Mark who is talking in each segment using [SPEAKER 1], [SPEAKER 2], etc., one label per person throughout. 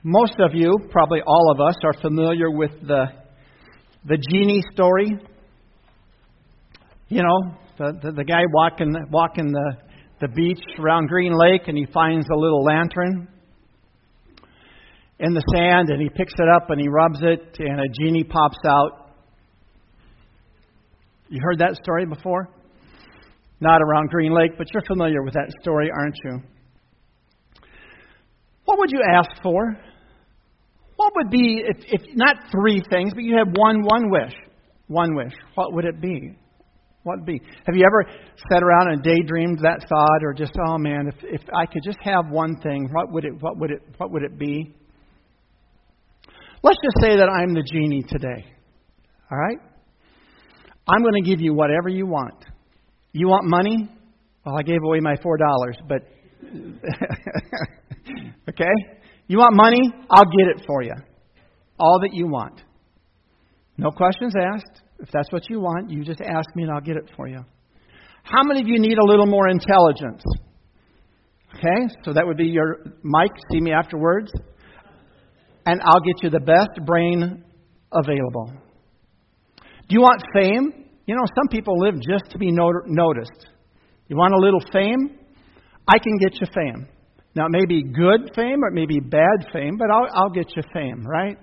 [SPEAKER 1] Most of you, probably all of us, are familiar with the genie story. You know, the guy walking the beach around Green Lake, and he finds a little lantern in the sand, and he picks it up and he rubs it, and a genie pops out. You heard that story before? Not around Green Lake, but you're familiar with that story, aren't you? What would you ask for? What would be, if not three things, but you have one wish. One wish. What would it be? What would it be? Have you ever sat around and daydreamed that thought, or just, oh man, if I could just have one thing, what would it be? Let's just say that I'm the genie today. All right? I'm going to give you whatever you want. You want money? Well, I gave away my $4, but okay? You want money? I'll get it for you. All that you want. No questions asked. If that's what you want, you just ask me and I'll get it for you. How many of you need a little more intelligence? Okay, so that would be your Mike, see me afterwards. And I'll get you the best brain available. Do you want fame? You know, some people live just to be noticed. You want a little fame? I can get you fame. Now, it may be good fame or it may be bad fame, but I'll get you fame, right?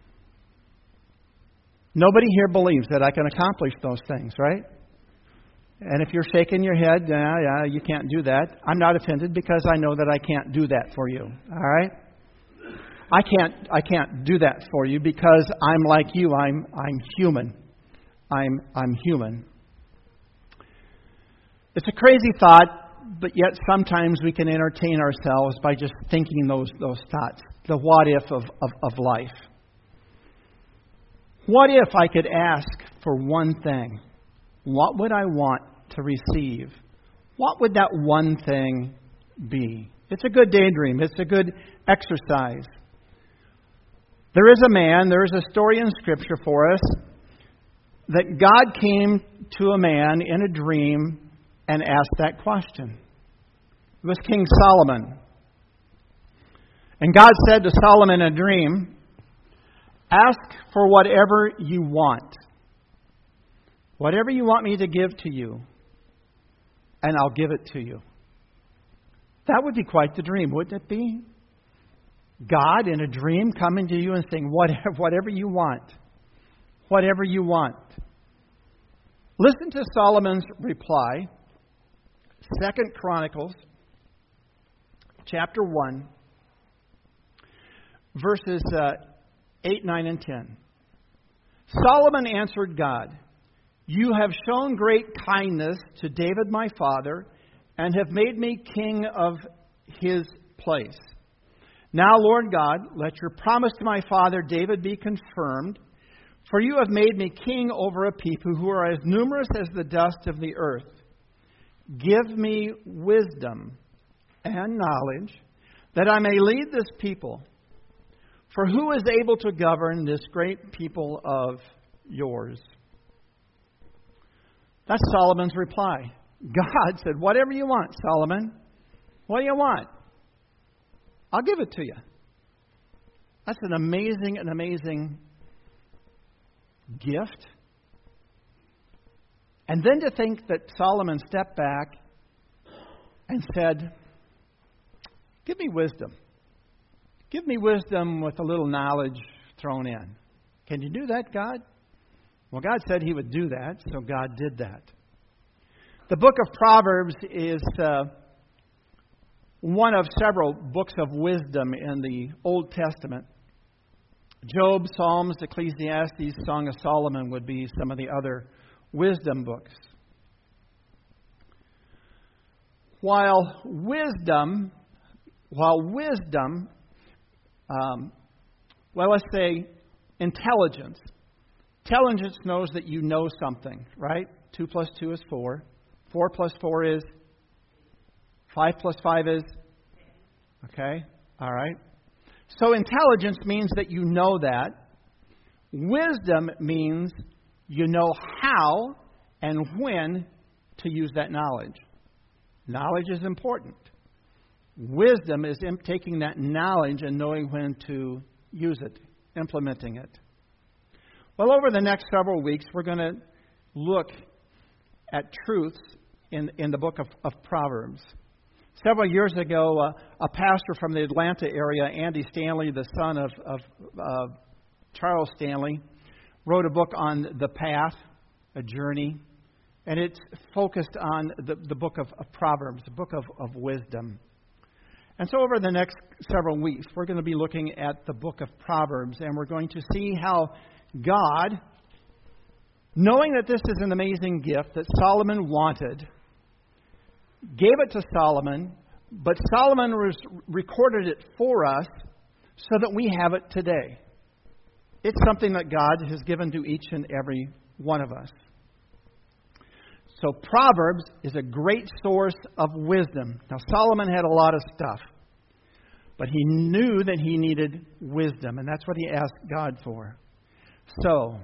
[SPEAKER 1] Nobody here believes that I can accomplish those things, right? And if you're shaking your head, yeah, you can't do that. I'm not offended because I know that I can't do that for you, all right? I can't do that for you because I'm like you. I'm human. I'm human. It's a crazy thought. But yet sometimes we can entertain ourselves by just thinking those thoughts, the what if of life. What if I could ask for one thing? What would I want to receive? What would that one thing be? It's a good daydream. It's a good exercise. There is a story in Scripture for us that God came to a man in a dream and asked that question. It was King Solomon. And God said to Solomon in a dream, ask for whatever you want. Whatever you want me to give to you, and I'll give it to you. That would be quite the dream, wouldn't it be? God in a dream coming to you and saying, whatever you want. Whatever you want. Listen to Solomon's reply. 2 Chronicles, chapter 1, verses 8, 9, and 10. Solomon answered God, you have shown great kindness to David my father, and have made me king of his place. Now, Lord God, let your promise to my father David be confirmed, for you have made me king over a people who are as numerous as the dust of the earth. Give me wisdom and knowledge, that I may lead this people. For who is able to govern this great people of yours? That's Solomon's reply. God said, whatever you want, Solomon. What do you want? I'll give it to you. That's an amazing gift. And then to think that Solomon stepped back and said, give me wisdom. Give me wisdom with a little knowledge thrown in. Can you do that, God? Well, God said He would do that, so God did that. The book of Proverbs is one of several books of wisdom in the Old Testament. Job, Psalms, Ecclesiastes, Song of Solomon would be some of the other wisdom books. While wisdom, let's say intelligence. Intelligence knows that you know something, right? 2 plus 2 is 4. 4 plus 4 is 5 plus 5 is? Okay, all right. So intelligence means that you know that. Wisdom means you know how and when to use that knowledge. Knowledge is important. Wisdom is taking that knowledge and knowing when to use it, implementing it. Well, over the next several weeks, we're going to look at truths in the book of Proverbs. Several years ago, a pastor from the Atlanta area, Andy Stanley, the son of Charles Stanley, wrote a book on the path, a journey, and it's focused on the book of Proverbs, the book of wisdom. And so over the next several weeks, we're going to be looking at the book of Proverbs, and we're going to see how God, knowing that this is an amazing gift that Solomon wanted, gave it to Solomon, but Solomon recorded it for us so that we have it today. It's something that God has given to each and every one of us. So Proverbs is a great source of wisdom. Now, Solomon had a lot of stuff, but he knew that he needed wisdom, and that's what he asked God for. So,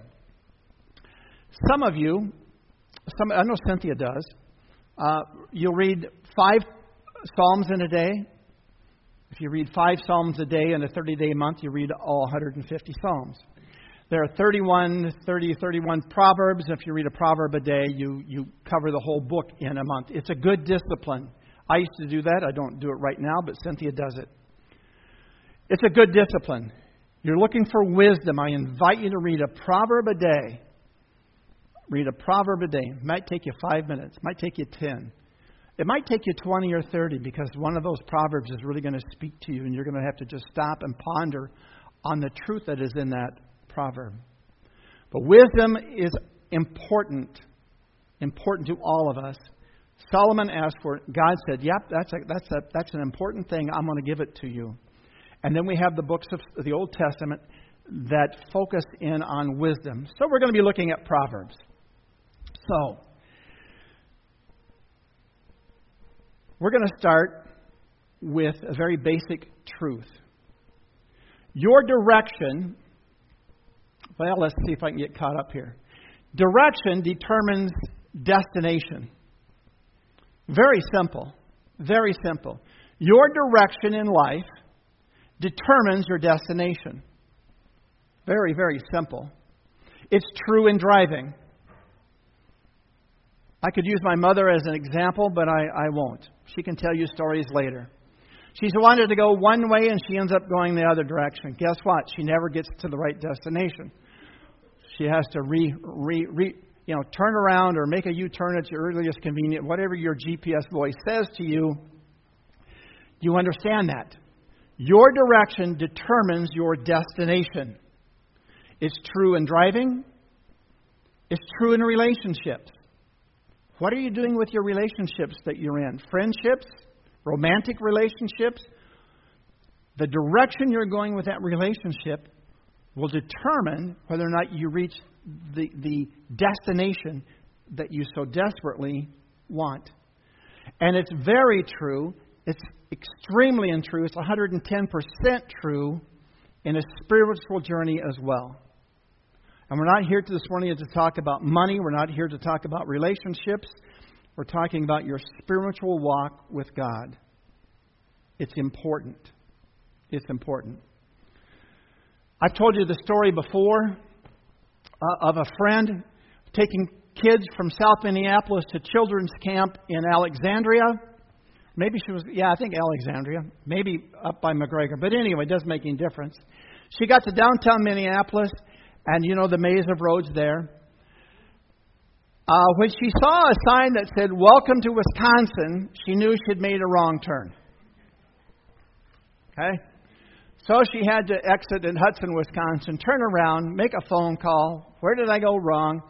[SPEAKER 1] some of you, I know Cynthia does, you'll read 5 Psalms in a day. If you read 5 Psalms a day in a 30-day month, you read all 150 Psalms. There are 31 Proverbs. If you read a proverb a day, you cover the whole book in a month. It's a good discipline. I used to do that. I don't do it right now, but Cynthia does it. It's a good discipline. You're looking for wisdom. I invite you to read a proverb a day. Read a proverb a day. It might take you 5 minutes. It might take you 10. It might take you 20 or 30 because one of those proverbs is really going to speak to you and you're going to have to just stop and ponder on the truth that is in that proverb. But wisdom is important to all of us. Solomon asked for it. God said, yep, that's an important thing. I'm going to give it to you. And then we have the books of the Old Testament that focus in on wisdom. So we're going to be looking at Proverbs. So, we're going to start with a very basic truth. Your direction, well, let's see if I can get caught up here. Direction determines destination. Very simple. Very simple. Your direction in life determines your destination. Very, very simple. It's true in driving. I could use my mother as an example, but I won't. She can tell you stories later. She's wanted to go one way and she ends up going the other direction. Guess what? She never gets to the right destination. She has to turn around or make a U-turn at your earliest convenience. Whatever your GPS voice says to you, you understand that. Your direction determines your destination. It's true in driving. It's true in relationships. What are you doing with your relationships that you're in? Friendships? Romantic relationships? The direction you're going with that relationship will determine whether or not you reach the destination that you so desperately want. And it's very true. It's extremely untrue. It's 110% true in a spiritual journey as well. And we're not here this morning to talk about money. We're not here to talk about relationships. We're talking about your spiritual walk with God. It's important. It's important. I've told you the story before of a friend taking kids from South Minneapolis to children's camp in Alexandria. Maybe she was, I think Alexandria. Maybe up by McGregor. But anyway, it doesn't make any difference. She got to downtown Minneapolis, and you know the maze of roads there. When she saw a sign that said, "Welcome to Wisconsin," she knew she'd made a wrong turn. Okay? So she had to exit in Hudson, Wisconsin, turn around, make a phone call. Where did I go wrong?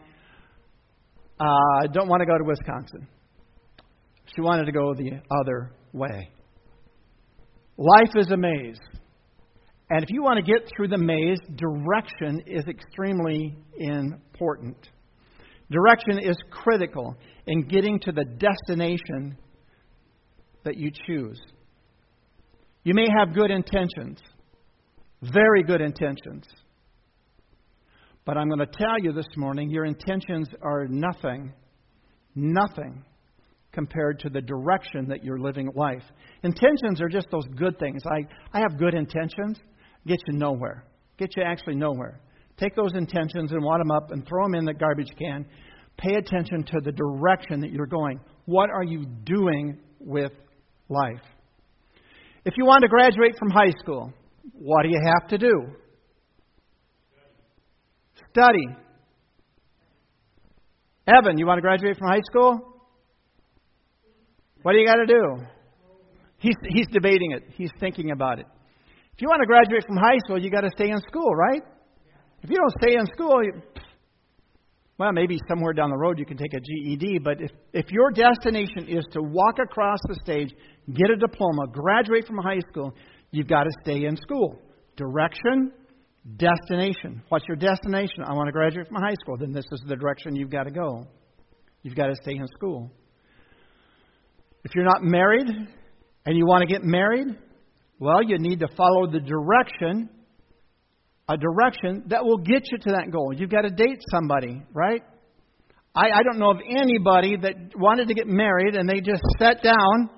[SPEAKER 1] I don't want to go to Wisconsin. She wanted to go the other way. Life is a maze. And if you want to get through the maze, direction is extremely important. Direction is critical in getting to the destination that you choose. You may have good intentions, very good intentions. But I'm going to tell you this morning, your intentions are nothing compared to the direction that you're living life. Intentions are just those good things. I have good intentions. Get you nowhere. Get you actually nowhere. Take those intentions and wad them up and throw them in the garbage can. Pay attention to the direction that you're going. What are you doing with life? If you want to graduate from high school, what do you have to do? Study. Evan, you want to graduate from high school? What do you got to do? He's debating it. He's thinking about it. If you want to graduate from high school, you got to stay in school, right? If you don't stay in school, well, maybe somewhere down the road you can take a GED, but if your destination is to walk across the stage, get a diploma, graduate from high school, you've got to stay in school. Direction, destination. What's your destination? I want to graduate from high school. Then this is the direction you've got to go. You've got to stay in school. If you're not married and you want to get married, well, you need to follow the direction, a direction that will get you to that goal. You've got to date somebody, right? I don't know of anybody that wanted to get married and they just sat down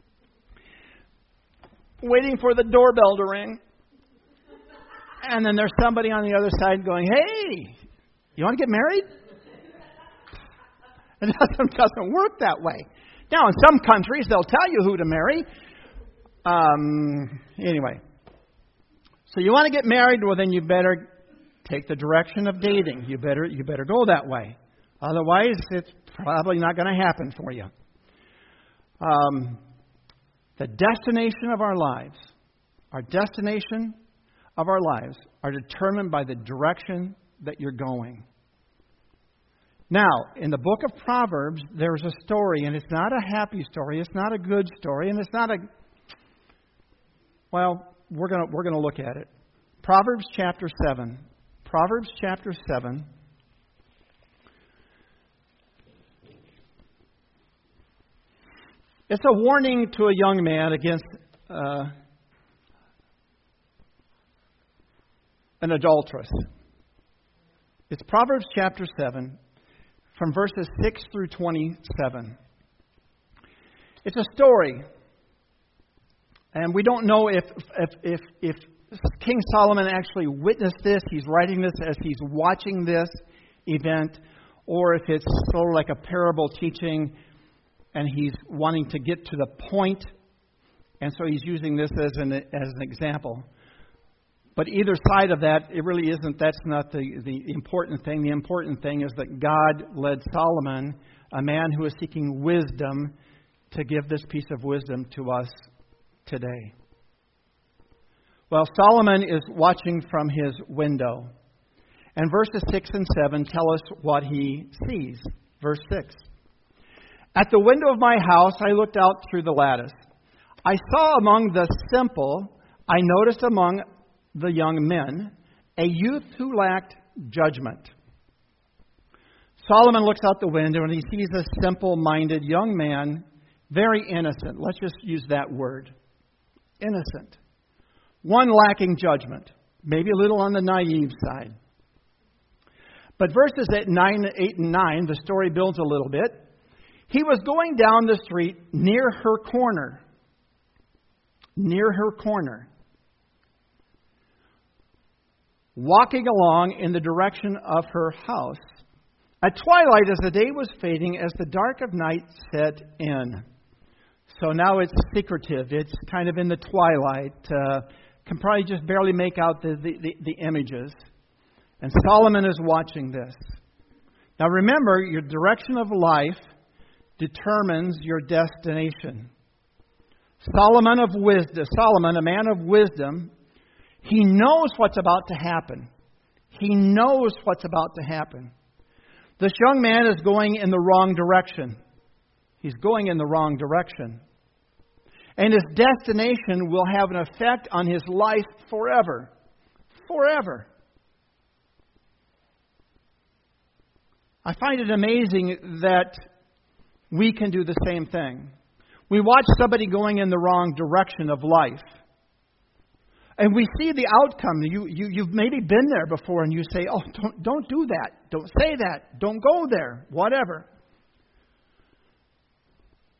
[SPEAKER 1] waiting for the doorbell to ring. And then there's somebody on the other side going, hey, you want to get married? It doesn't work that way. Now, in some countries, they'll tell you who to marry. Anyway. So you want to get married? Well, then you better take the direction of dating. You better go that way. Otherwise, it's probably not going to happen for you. The destination of our lives, our destination of our lives are determined by the direction that you're going. Now, in the book of Proverbs, there's a story, and it's not a happy story, it's not a good story, and it's not a... Well, we're going to look at it. Proverbs chapter 7. Proverbs chapter 7. It's a warning to a young man against an adulteress. It's Proverbs chapter 7, from verses 6 through 27. It's a story. And we don't know if King Solomon actually witnessed this, he's writing this as he's watching this event, or if it's sort of like a parable teaching and he's wanting to get to the point, and so he's using this as an example. But either side of that, it really isn't. That's not the important thing. The important thing is that God led Solomon, a man who is seeking wisdom, to give this piece of wisdom to us today. Well, Solomon is watching from his window. And verses 6 and 7 tell us what he sees. Verse 6. At the window of my house, I looked out through the lattice. I saw among the simple, I noticed among the young men, a youth who lacked judgment. Solomon looks out the window and he sees a simple-minded young man, very innocent. Let's just use that word. Innocent. One lacking judgment. Maybe a little on the naive side. But verses 8 and 9, the story builds a little bit. He was going down the street near her corner. Near her corner. Walking along in the direction of her house. At twilight, as the day was fading, as the dark of night set in. So now it's secretive. It's kind of in the twilight. Can probably just barely make out the images. And Solomon is watching this. Now remember, your direction of life determines your destination. Solomon, a man of wisdom, he knows what's about to happen. He knows what's about to happen. This young man is going in the wrong direction. He's going in the wrong direction. And his destination will have an effect on his life forever. Forever. I find it amazing that we can do the same thing. We watch somebody going in the wrong direction of life. And we see the outcome. You've maybe been there before and you say, oh, don't do that. Don't say that. Don't go there. Whatever.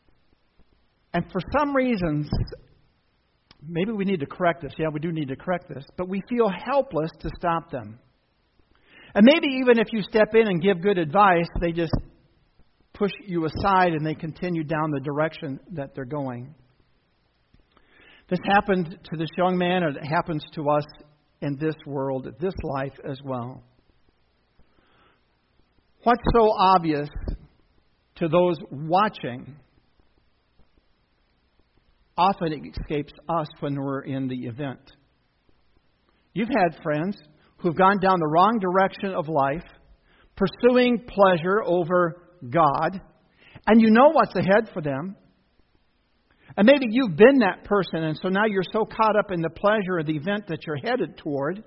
[SPEAKER 1] And for some reasons, maybe we need to correct this. Yeah, we do need to correct this. But we feel helpless to stop them. And maybe even if you step in and give good advice, they just push you aside and they continue down the direction that they're going. This happened to this young man, and it happens to us in this world, this life as well. What's so obvious to those watching often escapes us when we're in the event. You've had friends who've gone down the wrong direction of life, pursuing pleasure over God, and you know what's ahead for them. And maybe you've been that person, and so now you're so caught up in the pleasure of the event that you're headed toward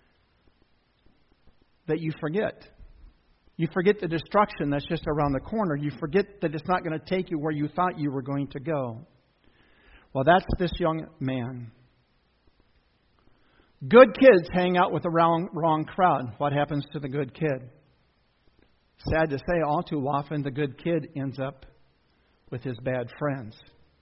[SPEAKER 1] that you forget. You forget the destruction that's just around the corner. You forget that it's not going to take you where you thought you were going to go. Well, that's this young man. Good kids hang out with the wrong crowd. What happens to the good kid? Sad to say, all too often the good kid ends up with his bad friends.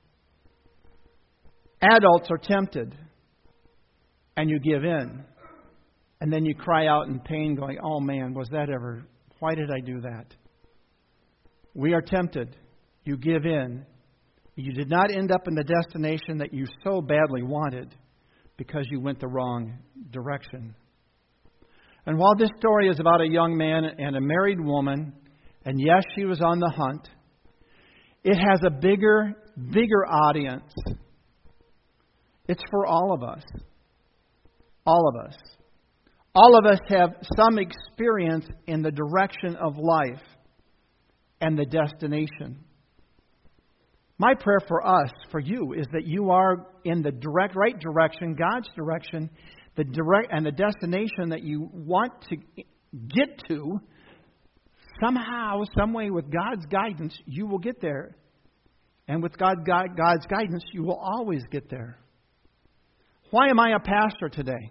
[SPEAKER 1] Adults are tempted, and you give in. And then you cry out in pain going, oh man, why did I do that? We are tempted. You give in. You did not end up in the destination that you so badly wanted because you went the wrong direction. And while this story is about a young man and a married woman, and yes, she was on the hunt, it has a bigger audience. It's for all of us. All of us. All of us have some experience in the direction of life and the destination. My prayer for us, for you, is that you are in the right direction, God's direction, and the destination that you want to get to. Somehow, some way, with God's guidance, you will get there. And with God's guidance, you will always get there. Why am I a pastor today?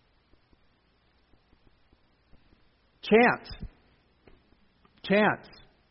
[SPEAKER 1] Chance.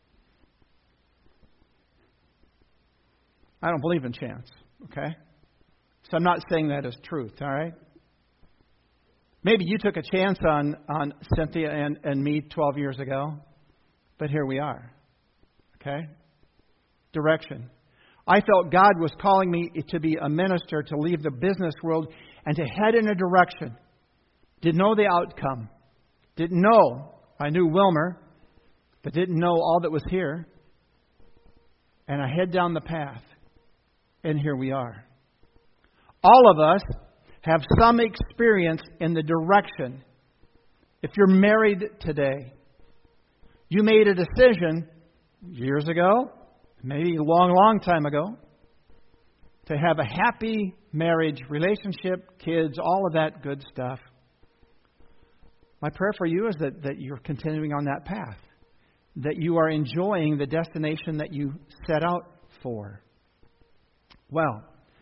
[SPEAKER 1] I don't believe in chance, okay? So I'm not saying that as truth, all right? Maybe you took a chance on Cynthia and me 12 years ago, but here we are, okay? Direction. I felt God was calling me to be a minister, to leave the business world, and to head in a direction. Didn't know the outcome. Didn't know. I knew Wilmer, but didn't know all that was here. And I head down the path. And here we are. All of us have some experience in the direction. If you're married today, you made a decision years ago, maybe a long time ago, to have a happy marriage, relationship, kids, all of that good stuff. My prayer for you is that you're continuing on that path, that you are enjoying the destination that you set out for. Well,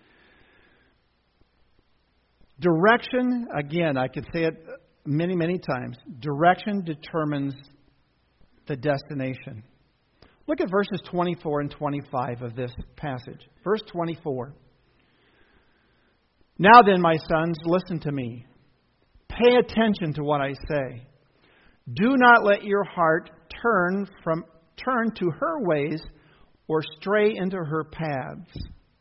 [SPEAKER 1] direction, again, I could say it many times, direction determines the destination. Look at verses 24 and 25 of this passage. Verse 24. Now then, my sons, listen to me. Pay attention to what I say. Do not let your heart turn to her ways or stray into her paths.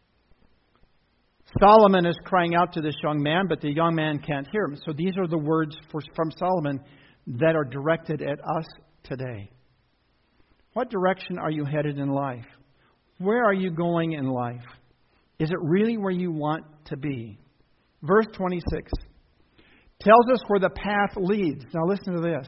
[SPEAKER 1] Solomon is crying out to this young man, but the young man can't hear him. So these are the words from Solomon that are directed at us today. What direction are you headed in life? Where are you going in life? Is it really where you want to be? Verse 26 tells us where the path leads. Now listen to this.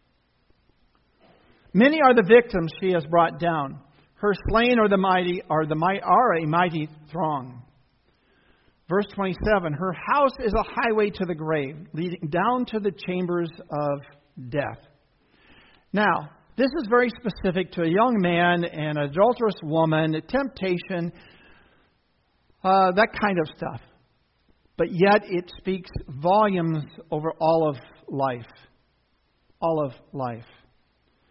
[SPEAKER 1] Many are the victims she has brought down. Her slain are a mighty throng. Verse 27, her house is a highway to the grave, leading down to the chambers of death. Now, this is very specific to a young man and an adulterous woman, temptation, that kind of stuff. But yet it speaks volumes over all of life. All of life.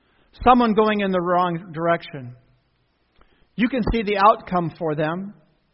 [SPEAKER 1] Someone going in the wrong direction. You can see the outcome for them.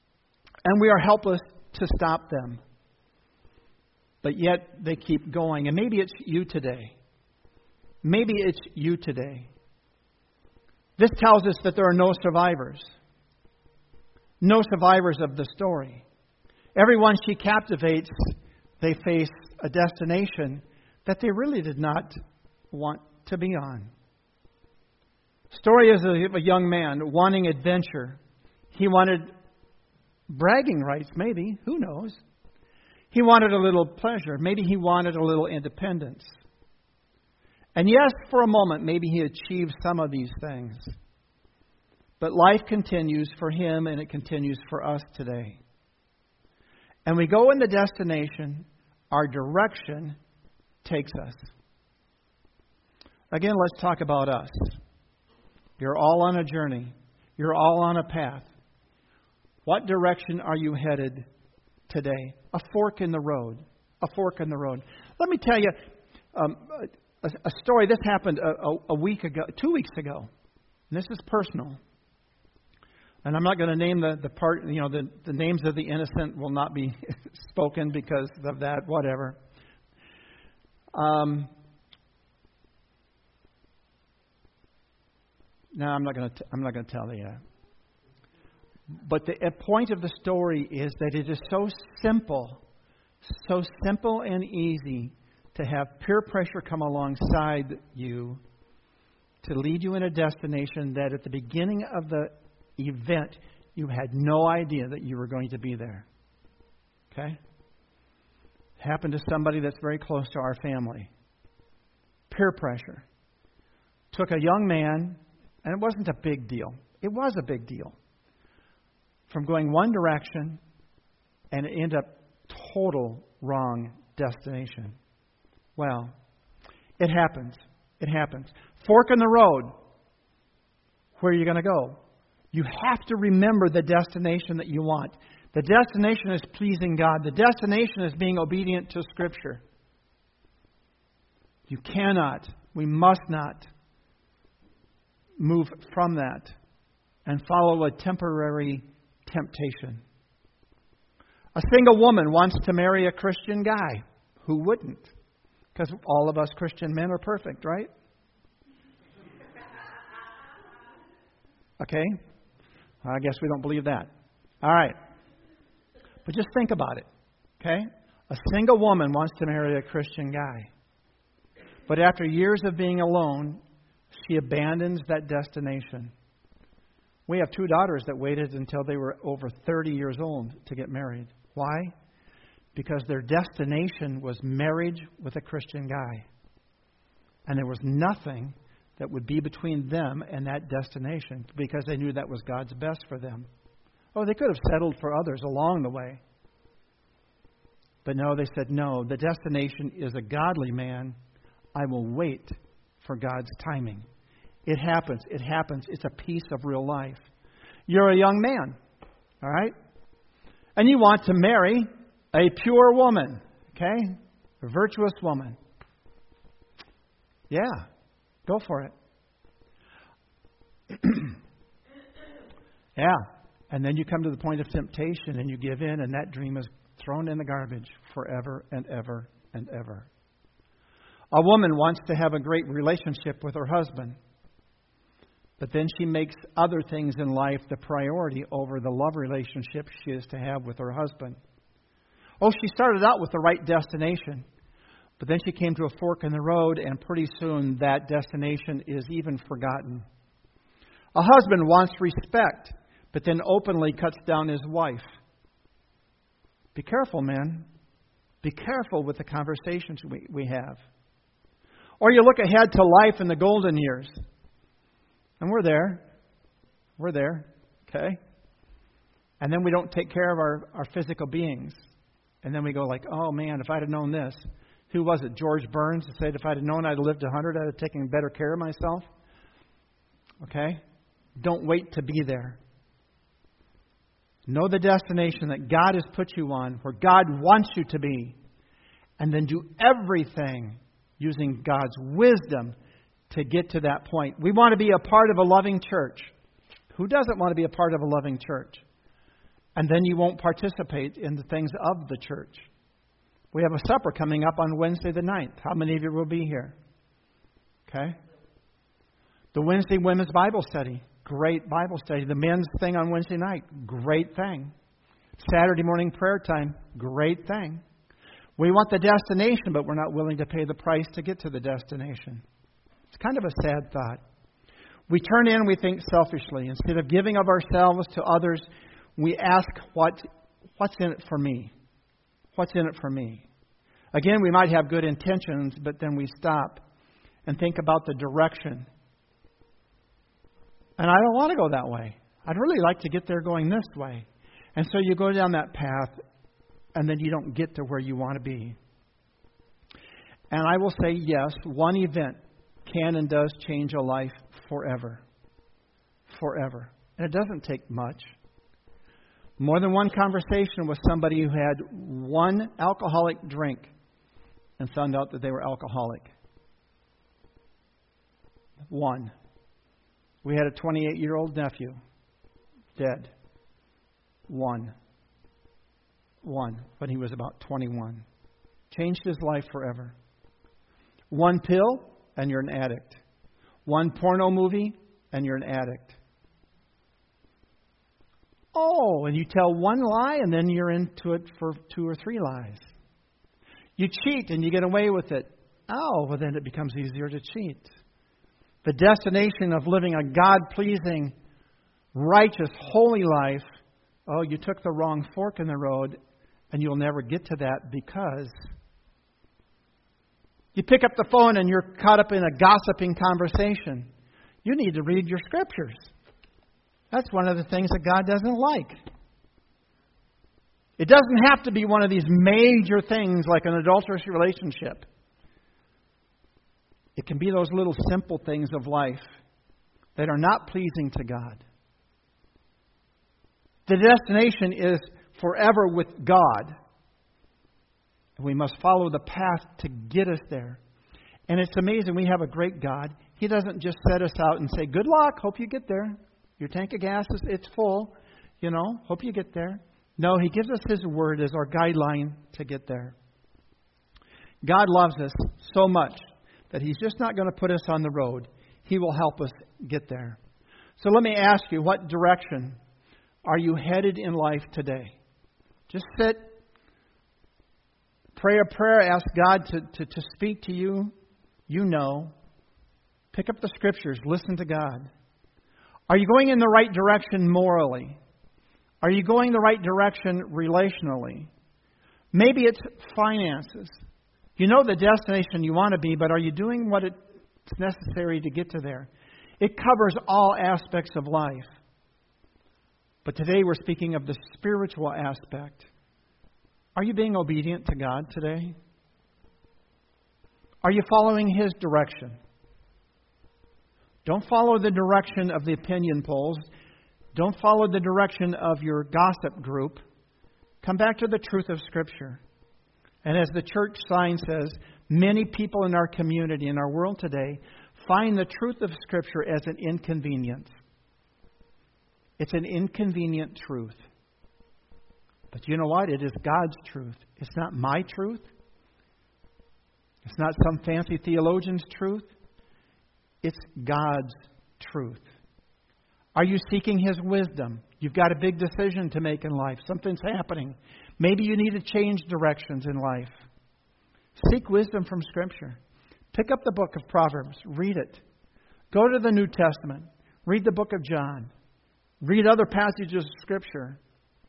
[SPEAKER 1] And we are helpless to stop them. But yet they keep going. And maybe it's you today. Maybe it's you today. This tells us that there are no survivors. No survivors of the story. Everyone she captivates, they face a destination that they really did not want to be on. Story is of a young man wanting adventure. He wanted bragging rights, maybe. Who knows? He wanted a little pleasure. Maybe he wanted a little independence. And yes, for a moment, maybe he achieved some of these things. But life continues for him, and it continues for us today. And we go in the destination, our direction takes us. Again, let's talk about us. You're all on a journey. You're all on a path. What direction are you headed today? A fork in the road. A fork in the road. Let me tell you a story. This happened a week ago, 2 weeks ago. And this is personal. And I'm not going to name the part, the names of the innocent will not be spoken because of that, whatever. No, I'm not going to tell you. But the point of the story is that it is so simple and easy to have peer pressure come alongside you to lead you in a destination that at the beginning of the event you had no idea that you were going to be there. Okay? Happened to somebody that's very close to our family. Peer pressure. Took a young man, and it wasn't a big deal. It was a big deal. From going one direction, and it ended up total wrong destination. Well, it happens. It happens. Fork in the road. Where are you going to go? You have to remember the destination that you want. The destination is pleasing God. The destination is being obedient to Scripture. You cannot, we must not move from that and follow a temporary temptation. A single woman wants to marry a Christian guy. Who wouldn't? Because all of us Christian men are perfect, right? Okay? I guess we don't believe that. All right. But just think about it. Okay? A single woman wants to marry a Christian guy. But after years of being alone, she abandons that destination. We have 2 daughters that waited until they were over 30 years old to get married. Why? Because their destination was marriage with a Christian guy. And there was nothing that would be between them and that destination because they knew that was God's best for them. Oh, they could have settled for others along the way. But no, they said, no, the destination is a godly man. I will wait for God's timing. It happens. It happens. It's a piece of real life. You're a young man, all right? And you want to marry a pure woman, okay? A virtuous woman. Yeah, go for it. Yeah, and then you come to the point of temptation and you give in, and that dream is thrown in the garbage forever and ever and ever. A woman wants to have a great relationship with her husband, but then she makes other things in life the priority over the love relationship she is to have with her husband. Oh, she started out with the right destination, but then she came to a fork in the road, and pretty soon that destination is even forgotten. A husband wants respect, but then openly cuts down his wife. Be careful, men. Be careful with the conversations we have. Or you look ahead to life in the golden years. And we're there. We're there. Okay? And then we don't take care of our physical beings. And then we go like, oh man, if I'd have known this. Who was it? George Burns that said, if I'd have known I'd have lived 100, I'd have taken better care of myself. Okay? Don't wait to be there. Know the destination that God has put you on, where God wants you to be. And then do everything using God's wisdom to get to that point. We want to be a part of a loving church. Who doesn't want to be a part of a loving church? And then you won't participate in the things of the church. We have a supper coming up on Wednesday the 9th. How many of you will be here? Okay. The Wednesday Women's Bible Study. Great Bible study. The men's thing on Wednesday night. Great thing. Saturday morning prayer time. Great thing. We want the destination, but we're not willing to pay the price to get to the destination. It's kind of a sad thought. We turn in and we think selfishly. Instead of giving of ourselves to others, we ask, what's in it for me? What's in it for me? Again, we might have good intentions, but then we stop and think about the direction. And I don't want to go that way. I'd really like to get there going this way. And so you go down that path, and then you don't get to where you want to be. And I will say, yes, one event can and does change a life forever. Forever. And it doesn't take much. More than one conversation with somebody who had one alcoholic drink and found out that they were alcoholic. One. We had a 28-year-old nephew. Dead. One. When he was about 21. Changed his life forever. One pill, and you're an addict. One porno movie, and you're an addict. Oh, and you tell one lie, and then you're into it for 2 or 3 lies. You cheat, and you get away with it. Oh, well, then it becomes easier to cheat. The destination of living a God-pleasing, righteous, holy life, oh, you took the wrong fork in the road, and you'll never get to that because you pick up the phone and you're caught up in a gossiping conversation. You need to read your scriptures. That's one of the things that God doesn't like. It doesn't have to be one of these major things like an adulterous relationship. It can be those little simple things of life that are not pleasing to God. The destination is forever with God. We must follow the path to get us there. And it's amazing. We have a great God. He doesn't just set us out and say, good luck, hope you get there. Your tank of gas, it's full. Hope you get there. No, He gives us His Word as our guideline to get there. God loves us so much that He's just not going to put us on the road. He will help us get there. So let me ask you, what direction are you headed in life today? Just sit, pray a prayer, ask God to speak to you. Pick up the Scriptures, listen to God. Are you going in the right direction morally? Are you going the right direction relationally? Maybe it's finances. You know the destination you want to be, but are you doing what it's necessary to get to there? It covers all aspects of life. But today we're speaking of the spiritual aspect. Are you being obedient to God today? Are you following His direction? Don't follow the direction of the opinion polls. Don't follow the direction of your gossip group. Come back to the truth of Scripture. And as the church sign says, many people in our community, in our world today, find the truth of Scripture as an inconvenience. It's an inconvenient truth. But you know what? It is God's truth. It's not my truth. It's not some fancy theologian's truth. It's God's truth. Are you seeking His wisdom? You've got a big decision to make in life. Something's happening. Maybe you need to change directions in life. Seek wisdom from Scripture. Pick up the book of Proverbs. Read it. Go to the New Testament. Read the book of John. Read other passages of Scripture.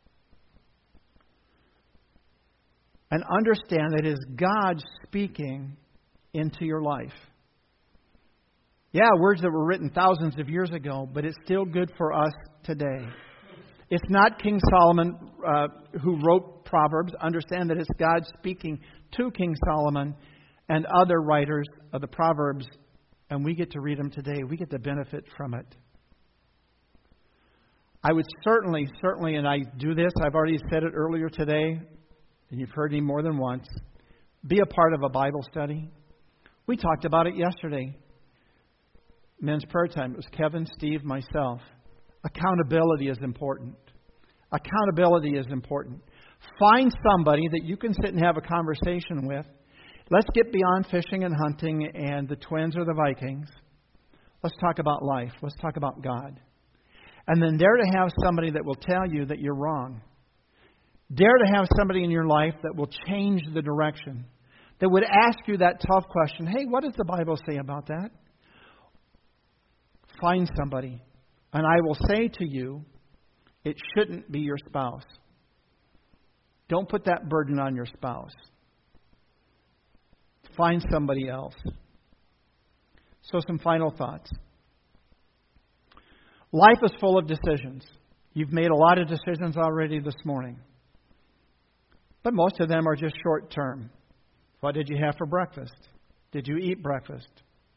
[SPEAKER 1] And understand that it is God speaking into your life. Yeah, words that were written thousands of years ago, but it's still good for us today. It's not King Solomon who wrote Proverbs. Understand that it's God speaking to King Solomon and other writers of the Proverbs, and we get to read them today. We get to benefit from it. I would certainly, and I do this, I've already said it earlier today, and you've heard me more than once, be a part of a Bible study. We talked about it yesterday. Men's prayer time. It was Kevin, Steve, myself. Accountability is important. Accountability is important. Find somebody that you can sit and have a conversation with. Let's get beyond fishing and hunting and the twins or the Vikings. Let's talk about life. Let's talk about God. And then dare to have somebody that will tell you that you're wrong. Dare to have somebody in your life that will change the direction, that would ask you that tough question, hey, what does the Bible say about that? Find somebody. And I will say to you, it shouldn't be your spouse. Don't put that burden on your spouse. Find somebody else. So some final thoughts. Life is full of decisions. You've made a lot of decisions already this morning. But most of them are just short term. What did you have for breakfast? Did you eat breakfast?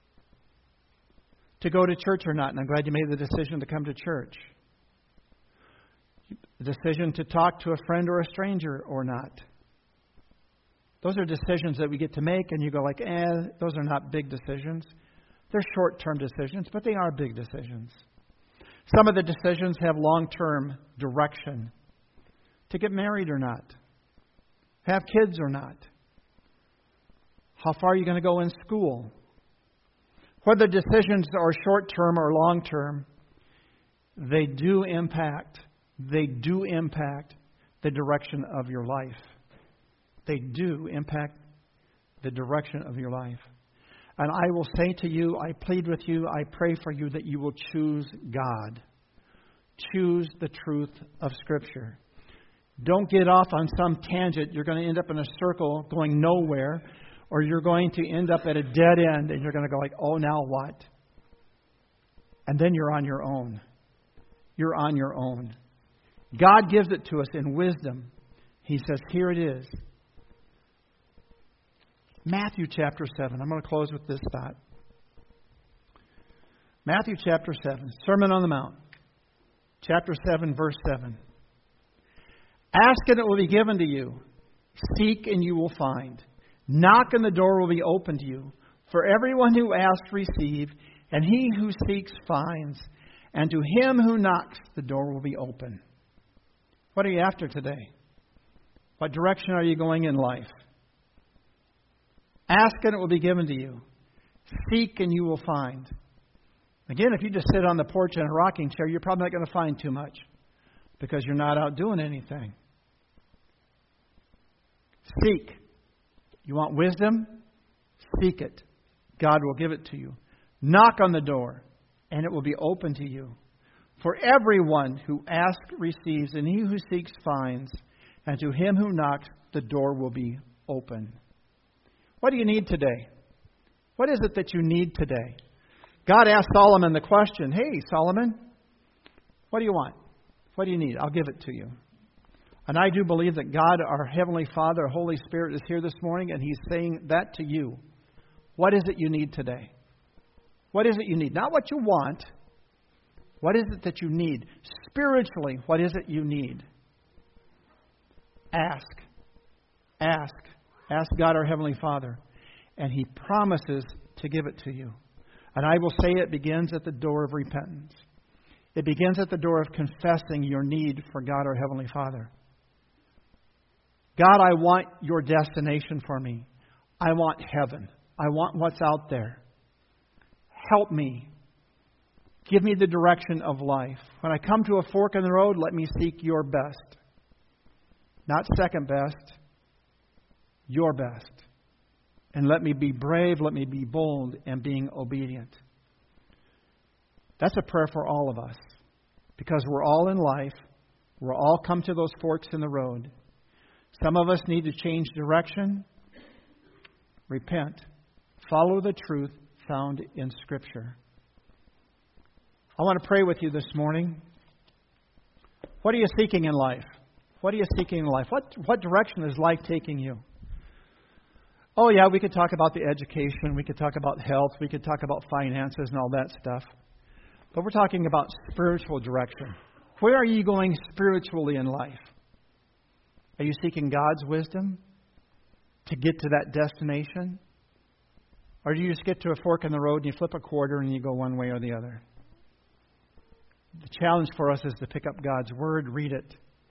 [SPEAKER 1] To go to church or not? And I'm glad you made the decision to come to church. The decision to talk to a friend or a stranger or not. Those are decisions that we get to make, and you go like, those are not big decisions. They're short-term decisions, but they are big decisions. Some of the decisions have long-term direction. To get married or not. Have kids or not. How far are you going to go in school? Whether decisions are short-term or long-term, they do impact the direction of your life. They do impact the direction of your life. And I will say to you, I plead with you, I pray for you that you will choose God. Choose the truth of Scripture. Don't get off on some tangent. You're going to end up in a circle going nowhere, or you're going to end up at a dead end and you're going to go like, oh, now what? And then you're on your own. You're on your own. God gives it to us in wisdom. He says, here it is. Matthew chapter 7. I'm going to close with this thought. Matthew chapter 7. Sermon on the Mount. Chapter 7, verse 7. Ask and it will be given to you. Seek and you will find. Knock and the door will be opened to you. For everyone who asks receives, and he who seeks finds. And to him who knocks, the door will be open. What are you after today? What direction are you going in life? Ask and it will be given to you. Seek and you will find. Again, if you just sit on the porch in a rocking chair, you're probably not going to find too much because you're not out doing anything. Seek. You want wisdom? Seek it. God will give it to you. Knock on the door and it will be open to you. For everyone who asks receives, and he who seeks finds, and to him who knocks the door will be open. What do you need today? What is it that you need today? God asked Solomon the question, hey, Solomon, what do you want? What do you need? I'll give it to you. And I do believe that God, our Heavenly Father, Holy Spirit, is here this morning, and He's saying that to you. What is it you need today? What is it you need? Not what you want. What is it that you need? Spiritually, what is it you need? Ask. Ask. Ask God, our Heavenly Father. And He promises to give it to you. And I will say it begins at the door of repentance. It begins at the door of confessing your need for God, our Heavenly Father. God, I want your destination for me. I want heaven. I want what's out there. Help me. Give me the direction of life. When I come to a fork in the road, let me seek your best. Not second best, your best. And let me be brave, let me be bold, and being obedient. That's a prayer for all of us. Because we're all in life. We're all come to those forks in the road. Some of us need to change direction. Repent. Follow the truth found in Scripture. I want to pray with you this morning. What are you seeking in life? What are you seeking in life? What direction is life taking you? Oh, yeah, we could talk about the education. We could talk about health. We could talk about finances and all that stuff. But we're talking about spiritual direction. Where are you going spiritually in life? Are you seeking God's wisdom to get to that destination? Or do you just get to a fork in the road and you flip a quarter and you go one way or the other? The challenge for us is to pick up God's Word, read it,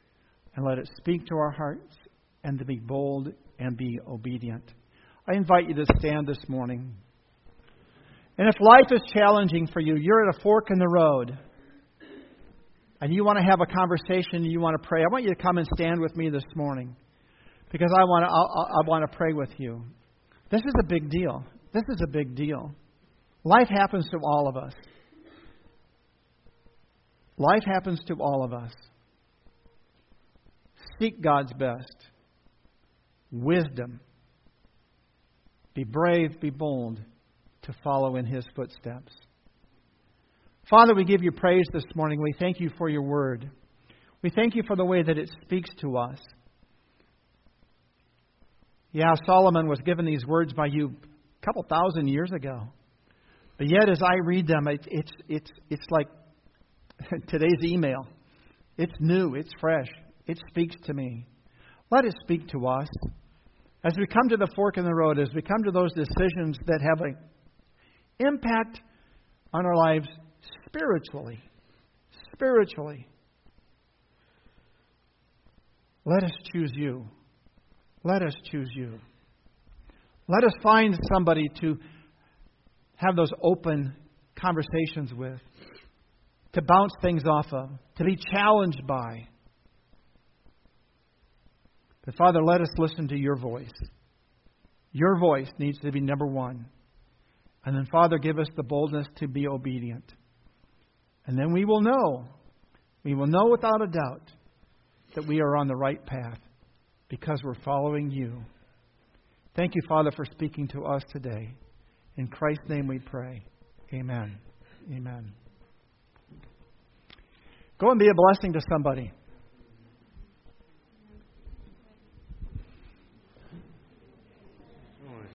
[SPEAKER 1] and let it speak to our hearts, and to be bold and be obedient. I invite you to stand this morning. And if life is challenging for you, you're at a fork in the road, and you want to have a conversation and you want to pray, I want you to come and stand with me this morning, because I want to pray with you. This is a big deal. This is a big deal. Life happens to all of us. Life happens to all of us. Seek God's best. Wisdom. Be brave, be bold to follow in His footsteps. Father, we give you praise this morning. We thank you for your word. We thank you for the way that it speaks to us. Yeah, Solomon was given these words by you a couple thousand years ago. But yet as I read them, it's like today's email. It's new, it's fresh. It speaks to me. Let it speak to us. As we come to the fork in the road, as we come to those decisions that have an impact on our lives spiritually. Let us choose you. Let us choose you. Let us find somebody to have those open conversations with, to bounce things off of, to be challenged by. But Father, let us listen to your voice. Your voice needs to be number one. And then, Father, give us the boldness to be obedient. And then we will know without a doubt that we are on the right path because we're following you. Thank you, Father, for speaking to us today. In Christ's name we pray. Amen. Amen. Go and be a blessing to somebody.